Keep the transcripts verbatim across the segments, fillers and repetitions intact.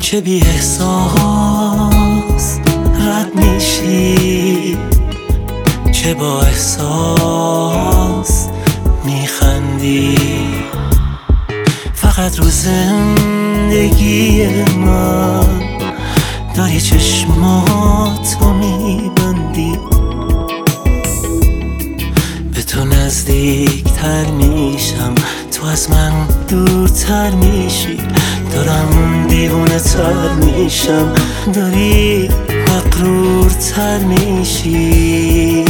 که بی احساس رد میشی، که با احساس میخندی. فقط رو زندگی من داری چشماتو میبندی. به تو نزدیکتر میشم، تو از من دورتر میشی. دارم دیوونه تر میشم، داری مغرورتر میشی.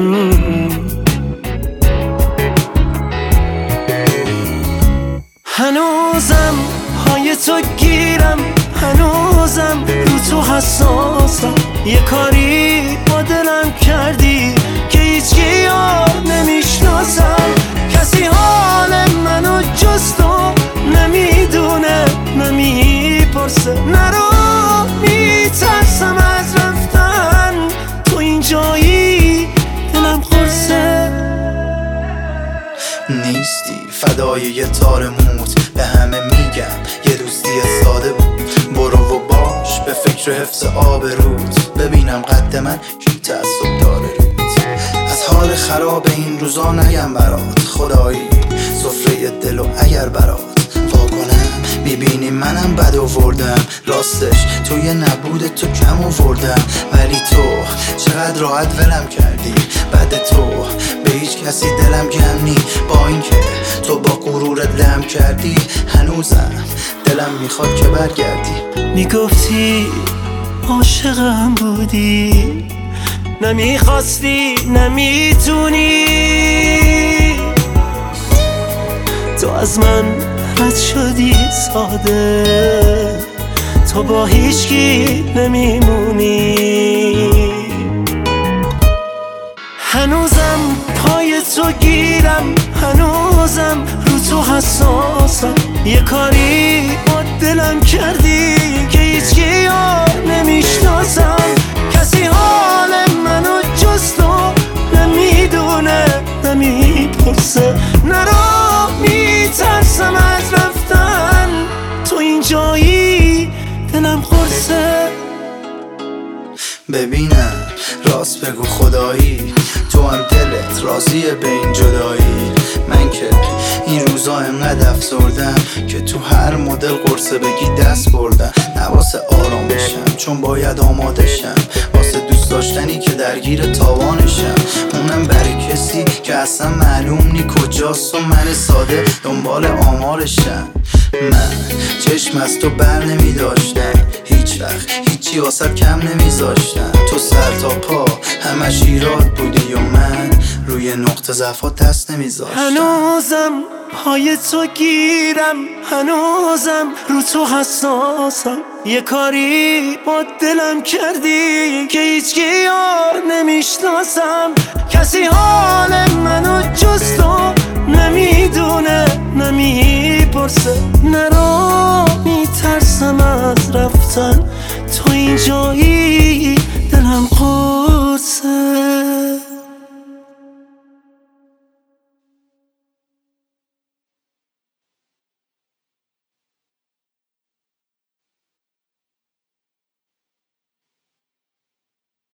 هنوزم پای تو گیرم، هنوزم رو تو حساسم. یه کاری با دلم کردی که هیچکی یار نمیشناسم. کسی حال منو جز تو نمیدونه، نمیپرسه. نرو، میترسم از رفتن، تو اینجایی دلم قرصه. نیستی فدای یه تار موت، به همه میگم یه دوستی ساده بود. برو و باش به فکر حفظ آبروت، ببینم قد من کی تعصب داره روت. از حال خراب این روزا نگم برات، خدایی سفره دل و اگر برات واکنم میبینی منم بد آوردم. راستش توی نبود تو کم آوردم، ولی تو چقدر راحت ولم کردی. بعد تو به هیچ کسی دلم گم نی، با اینکه تو با غرورت لم کردی. هنوزم دلم میخواد که برگردی. میگفتی عاشقم بودی، نمیخواستی نمیتونی. تو از من رد شدی ساده، تو با هیچکی نمیمونی. هنوزم پای تو گیرم، هنوزم رو تو حساسم. یه کاری با دلم کردی که هیچکی یار نمیشناسم. کسی حال منو جز تو نمیدونه، نمیپرسه. نرو، میترسم از رفتن، تو اینجایی دلم قرصه. ببینم راست بگو خدایی، تو هم دلت راضیه به این جدایی. من که این روزا انقدر افسردم که تو هر مدل قرصه بگی دست بردم. نه واسه آرام بشم چون باید آماده شم، واسه دوست داشتنی که درگیر تاوانشم. اونم برای کسی که اصلا معلوم نی کجاست و من ساده دنبال آمارشم. من چشم از تو بر نمی داشتم، هیچ وقت هیچی واسه کم نمیذاشتم. تو سر تا پا همش ایراد بودی و من روی نقطه ضعفات دست نمیذاشتم. هنوزم پای تو گیرم، هنوزم رو تو حساسم. یه کاری با دلم کردی که هیچکی یار نمیشناسم. کسی حال منو جز تو نمیدونه، نمیپرسه. نرو، میترسم از رفتن، تو اینجایی